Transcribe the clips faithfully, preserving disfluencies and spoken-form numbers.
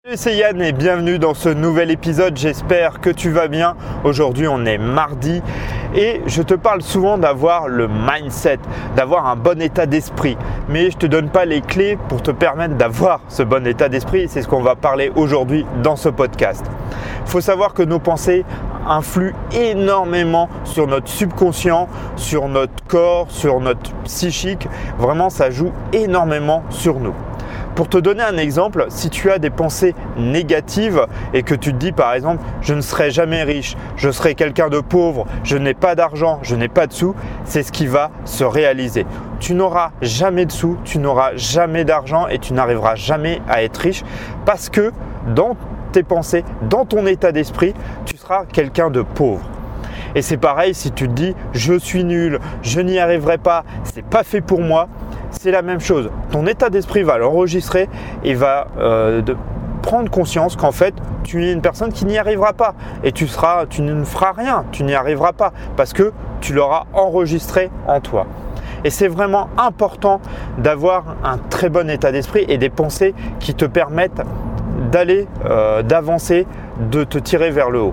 Salut, c'est Yann et bienvenue dans ce nouvel épisode, j'espère que tu vas bien. Aujourd'hui on est mardi et je te parle souvent d'avoir le mindset, d'avoir un bon état d'esprit. Mais je ne te donne pas les clés pour te permettre d'avoir ce bon état d'esprit, c'est ce qu'on va parler aujourd'hui dans ce podcast. Il faut savoir que nos pensées influent énormément sur notre subconscient, sur notre corps, sur notre psychique. Vraiment ça joue énormément sur nous. Pour te donner un exemple, si tu as des pensées négatives et que tu te dis par exemple « je ne serai jamais riche, je serai quelqu'un de pauvre, je n'ai pas d'argent, je n'ai pas de sous », c'est ce qui va se réaliser. Tu n'auras jamais de sous, tu n'auras jamais d'argent et tu n'arriveras jamais à être riche parce que dans tes pensées, dans ton état d'esprit, tu seras quelqu'un de pauvre. Et c'est pareil si tu te dis « je suis nul, je n'y arriverai pas, c'est pas fait pour moi », c'est la même chose. Ton état d'esprit va l'enregistrer et va euh, de prendre conscience qu'en fait, tu es une personne qui n'y arrivera pas et tu, seras, tu ne feras rien, tu n'y arriveras pas parce que tu l'auras enregistré en toi. Et c'est vraiment important d'avoir un très bon état d'esprit et des pensées qui te permettent d'aller, euh, d'avancer, de te tirer vers le haut.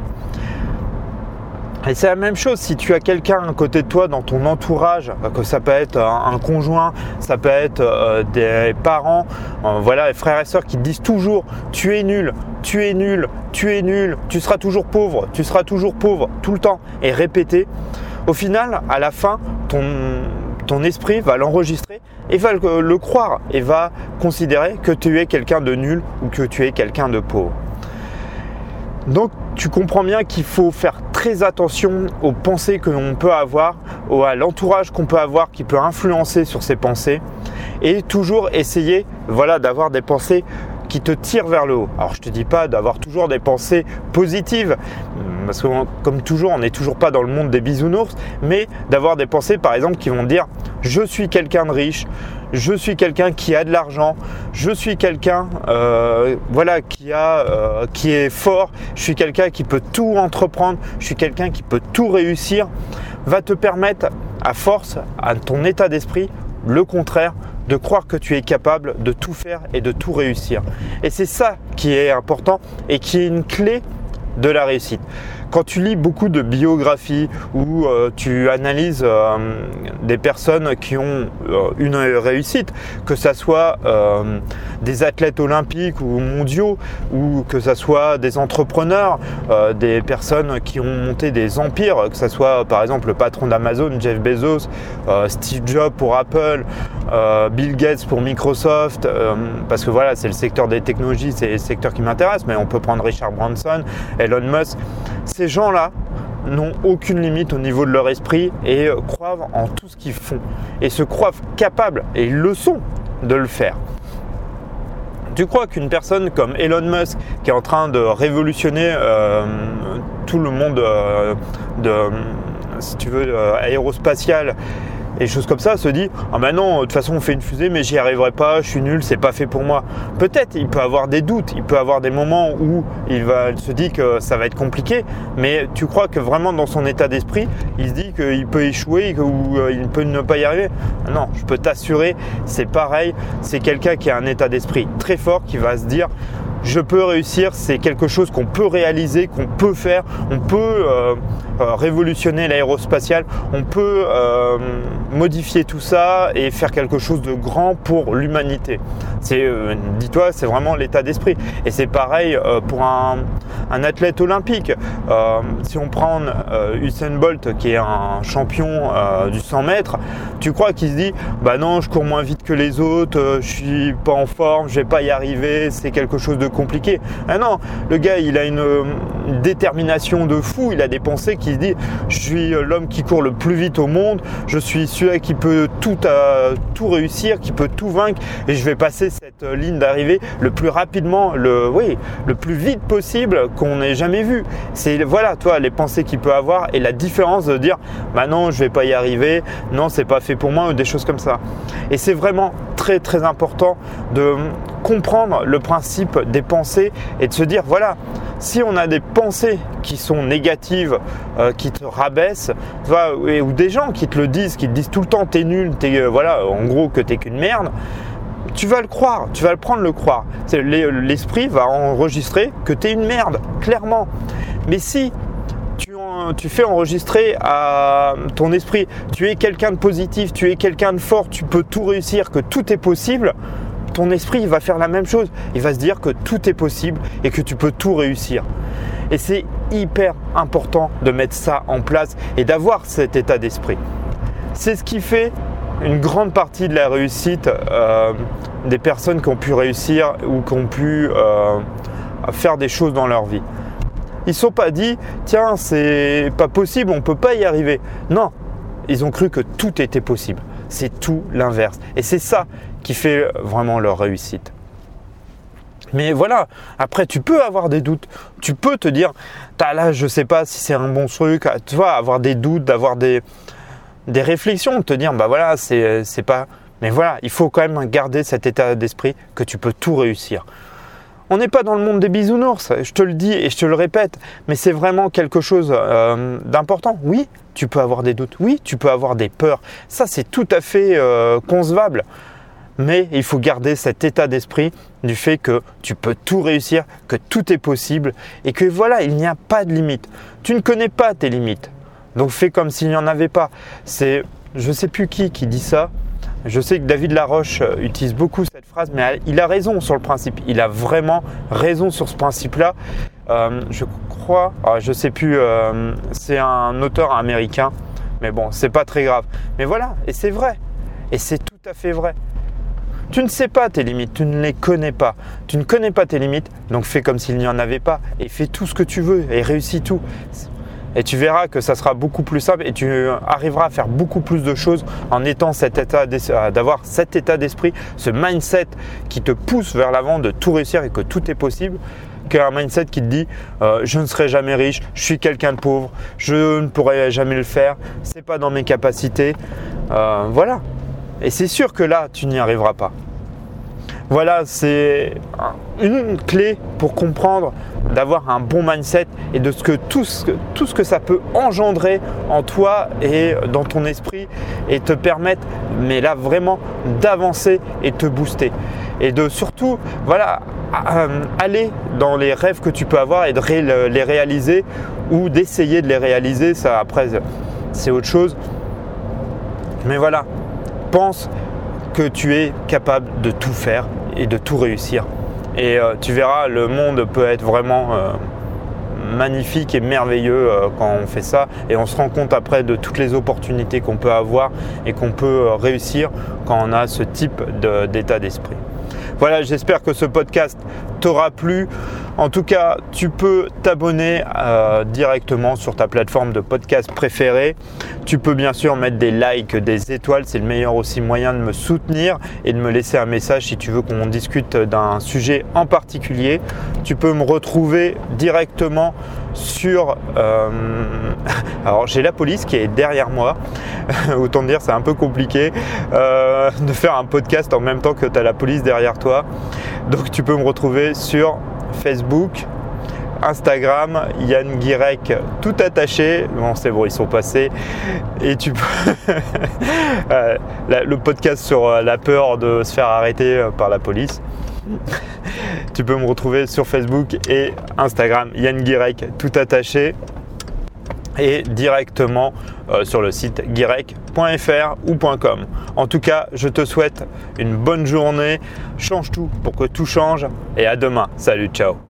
Et c'est la même chose si tu as quelqu'un à côté de toi dans ton entourage, que ça peut être un conjoint, ça peut être euh, des parents, euh, voilà, les frères et sœurs qui te disent toujours « tu es nul, tu es nul, tu es nul, tu seras toujours pauvre, tu seras toujours pauvre » tout le temps et répéter. Au final, à la fin, ton, ton esprit va l'enregistrer et va le, le croire et va considérer que tu es quelqu'un de nul ou que tu es quelqu'un de pauvre. Donc, tu comprends bien qu'il faut faire très attention aux pensées que l'on peut avoir, à l'entourage qu'on peut avoir qui peut influencer sur ces pensées et toujours essayer voilà, d'avoir des pensées qui te tirent vers le haut. Alors, je ne te dis pas d'avoir toujours des pensées positives parce que comme toujours, on n'est toujours pas dans le monde des bisounours, mais d'avoir des pensées par exemple qui vont dire « je suis quelqu'un de riche ». Je suis quelqu'un qui a de l'argent, je suis quelqu'un euh, voilà, qui, a, euh, qui est fort, je suis quelqu'un qui peut tout entreprendre, je suis quelqu'un qui peut tout réussir, va te permettre à force, à ton état d'esprit, le contraire, de croire que tu es capable de tout faire et de tout réussir. Et c'est ça qui est important et qui est une clé de la réussite. Quand tu lis beaucoup de biographies ou euh, tu analyses euh, des personnes qui ont euh, une réussite, que ce soit euh, des athlètes olympiques ou mondiaux ou que ce soit des entrepreneurs, euh, des personnes qui ont monté des empires, que ce soit par exemple le patron d'Amazon, Jeff Bezos, euh, Steve Jobs pour Apple, euh, Bill Gates pour Microsoft, euh, parce que voilà, c'est le secteur des technologies, c'est le secteur qui m'intéresse, mais on peut prendre Richard Branson, Elon Musk. Ces gens-là n'ont aucune limite au niveau de leur esprit et croient en tout ce qu'ils font et se croient capables, et ils le sont, de le faire. Tu crois qu'une personne comme Elon Musk, qui est en train de révolutionner euh, tout le monde euh, de, si tu veux, euh, aérospatial et choses comme ça, se dit « ah ben non, de toute façon on fait une fusée mais j'y arriverai pas, je suis nul, c'est pas fait pour moi ». Peut-être, il peut avoir des doutes, il peut avoir des moments où il va il se dit que ça va être compliqué, mais tu crois que vraiment dans son état d'esprit, il se dit qu'il peut échouer ou il peut ne pas y arriver? Non, je peux t'assurer, c'est pareil, c'est quelqu'un qui a un état d'esprit très fort qui va se dire « je peux réussir, c'est quelque chose qu'on peut réaliser, qu'on peut faire, on peut euh, euh, révolutionner l'aérospatial, on peut euh, modifier tout ça et faire quelque chose de grand pour l'humanité ». C'est, euh, dis-toi, c'est vraiment l'état d'esprit. Et c'est pareil euh, pour un, un athlète olympique. Euh, si on prend euh, Usain Bolt, qui est un champion euh, du cent mètres, tu crois qu'il se dit « bah non, je cours moins vite que les autres, euh, je suis pas en forme, je vais pas y arriver, c'est quelque chose de compliqué ». Ah non, le gars, il a une, une détermination de fou, il a des pensées qui se disent « je suis l'homme qui court le plus vite au monde, je suis celui qui peut tout, euh, tout réussir, qui peut tout vaincre et je vais passer cette ligne d'arrivée le plus rapidement, le, oui, le plus vite possible qu'on n'ait jamais vu ». C'est voilà, toi, les pensées qu'il peut avoir et la différence de dire « bah non, je vais pas y arriver, non, c'est pas fait pour moi » ou des choses comme ça. Et c'est vraiment très très important de comprendre le principe des pensées et de se dire voilà, si on a des pensées qui sont négatives, euh, qui te rabaissent, tu vois, ou des gens qui te le disent, qui te disent tout le temps t'es nul, t'es, euh, voilà, en gros que t'es qu'une merde, tu vas le croire, tu vas le prendre le croire. C'est, l'esprit va enregistrer que tu es une merde, clairement. Mais si tu, tu fais enregistrer à ton esprit, tu es quelqu'un de positif, tu es quelqu'un de fort, tu peux tout réussir, que tout est possible, ton esprit il va faire la même chose. Il va se dire que tout est possible et que tu peux tout réussir. Et c'est hyper important de mettre ça en place et d'avoir cet état d'esprit. C'est ce qui fait une grande partie de la réussite euh, des personnes qui ont pu réussir ou qui ont pu euh, faire des choses dans leur vie. Ils ne se sont pas dit « tiens, c'est pas possible, on ne peut pas y arriver ». Non, ils ont cru que tout était possible. C'est tout l'inverse. Et c'est ça qui fait vraiment leur réussite. Mais voilà, après tu peux avoir des doutes, tu peux te dire, là je sais pas si c'est un bon truc, tu vois, avoir des doutes, d'avoir des, des réflexions, te dire, bah voilà, c'est, c'est pas… Mais voilà, il faut quand même garder cet état d'esprit que tu peux tout réussir. On n'est pas dans le monde des bisounours, je te le dis et je te le répète, mais c'est vraiment quelque chose euh, d'important. Oui, tu peux avoir des doutes, oui, tu peux avoir des peurs, ça c'est tout à fait euh, concevable. Mais il faut garder cet état d'esprit du fait que tu peux tout réussir, que tout est possible et que voilà, il n'y a pas de limite. Tu ne connais pas tes limites, donc fais comme s'il n'y en avait pas. C'est, je ne sais plus qui qui dit ça. Je sais que David Laroche utilise beaucoup cette phrase, mais il a raison sur le principe. Il a vraiment raison sur ce principe-là. Euh, je crois, alors je ne sais plus, euh, c'est un auteur américain, mais bon, c'est pas très grave. Mais voilà, et c'est vrai, et c'est tout à fait vrai. Tu ne sais pas tes limites, tu ne les connais pas. Tu ne connais pas tes limites, donc fais comme s'il n'y en avait pas et fais tout ce que tu veux et réussis tout. Et tu verras que ça sera beaucoup plus simple et tu arriveras à faire beaucoup plus de choses en étant cet état d'avoir cet état d'esprit, ce mindset qui te pousse vers l'avant de tout réussir et que tout est possible, qu'un mindset qui te dit euh, je ne serai jamais riche, je suis quelqu'un de pauvre, je ne pourrai jamais le faire, c'est pas dans mes capacités. Euh, voilà. Et c'est sûr que là, tu n'y arriveras pas. Voilà, c'est une clé pour comprendre, d'avoir un bon mindset et de ce que tout, ce que tout ce que ça peut engendrer en toi et dans ton esprit et te permettre, mais là vraiment, d'avancer et te booster. Et de surtout, voilà, aller dans les rêves que tu peux avoir et de ré- les réaliser ou d'essayer de les réaliser. Ça, après, c'est autre chose. Mais voilà. Pense que tu es capable de tout faire et de tout réussir. Et euh, tu verras, le monde peut être vraiment euh, magnifique et merveilleux euh, quand on fait ça. Et on se rend compte après de toutes les opportunités qu'on peut avoir et qu'on peut euh, réussir quand on a ce type de, d'état d'esprit. Voilà, j'espère que ce podcast t'aura plu. En tout cas, tu peux t'abonner euh, directement sur ta plateforme de podcast préférée. Tu peux bien sûr mettre des likes, des étoiles. C'est le meilleur aussi moyen de me soutenir et de me laisser un message si tu veux qu'on discute d'un sujet en particulier. Tu peux me retrouver directement sur… Euh, alors, j'ai la police qui est derrière moi. Autant dire, c'est un peu compliqué euh, de faire un podcast en même temps que tu as la police derrière toi. Donc, tu peux me retrouver sur Facebook, Instagram, Yann Guirec, tout attaché. Bon, c'est bon, ils sont passés. Et tu peux… euh, le podcast sur la peur de se faire arrêter par la police. Tu peux me retrouver sur Facebook et Instagram, Yann Guirec, tout attaché. Et directement euh, sur le site guirec point f r ou .com. En tout cas, je te souhaite une bonne journée. Change tout pour que tout change. Et à demain. Salut, ciao.